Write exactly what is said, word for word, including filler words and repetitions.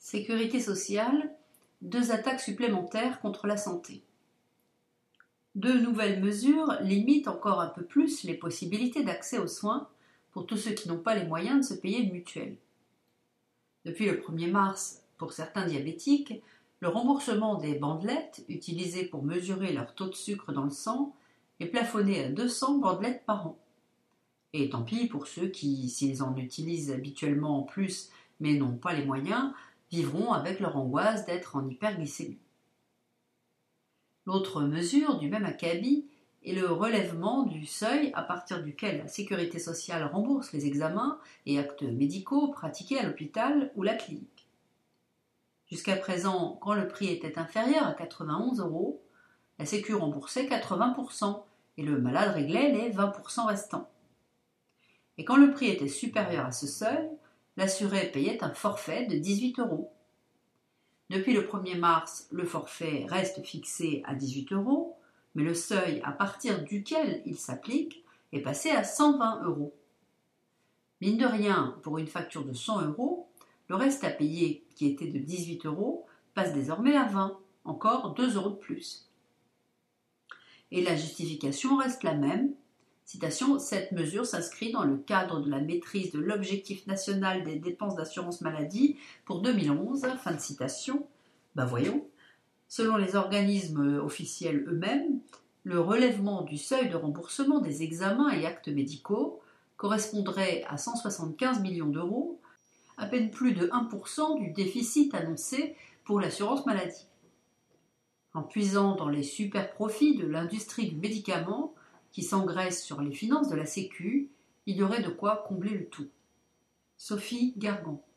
Sécurité sociale, deux attaques supplémentaires contre la santé. Deux nouvelles mesures limitent encore un peu plus les possibilités d'accès aux soins pour tous ceux qui n'ont pas les moyens de se payer une mutuelle. Depuis le premier mars, pour certains diabétiques, le remboursement des bandelettes utilisées pour mesurer leur taux de sucre dans le sang est plafonné à deux cents bandelettes par an. Et tant pis pour ceux qui, s'ils en utilisent habituellement en plus mais n'ont pas les moyens, vivront avec leur angoisse d'être en hyperglycémie. L'autre mesure du même acabit est le relèvement du seuil à partir duquel la sécurité sociale rembourse les examens et actes médicaux pratiqués à l'hôpital ou la clinique. Jusqu'à présent, quand le prix était inférieur à quatre-vingt-onze euros, la Sécu remboursait quatre-vingts pour cent et le malade réglait les vingt pour cent restants. Et quand le prix était supérieur à ce seuil, l'assuré payait un forfait de dix-huit euros. Depuis le premier mars, le forfait reste fixé à dix-huit euros, mais le seuil à partir duquel il s'applique est passé à cent vingt euros. Mine de rien, pour une facture de cent euros, le reste à payer, qui était de dix-huit euros, passe désormais à vingt, encore deux euros de plus. Et la justification reste la même. Citation, cette mesure s'inscrit dans le cadre de la maîtrise de l'objectif national des dépenses d'assurance maladie pour deux mille onze. Fin de citation. Ben voyons. Selon les organismes officiels eux-mêmes, le relèvement du seuil de remboursement des examens et actes médicaux correspondrait à cent soixante-quinze millions d'euros, à peine plus de un pour cent du déficit annoncé pour l'assurance maladie. En puisant dans les super profits de l'industrie du médicament, qui s'engraisse sur les finances de la Sécu, il y aurait de quoi combler le tout. Sophie Gargan.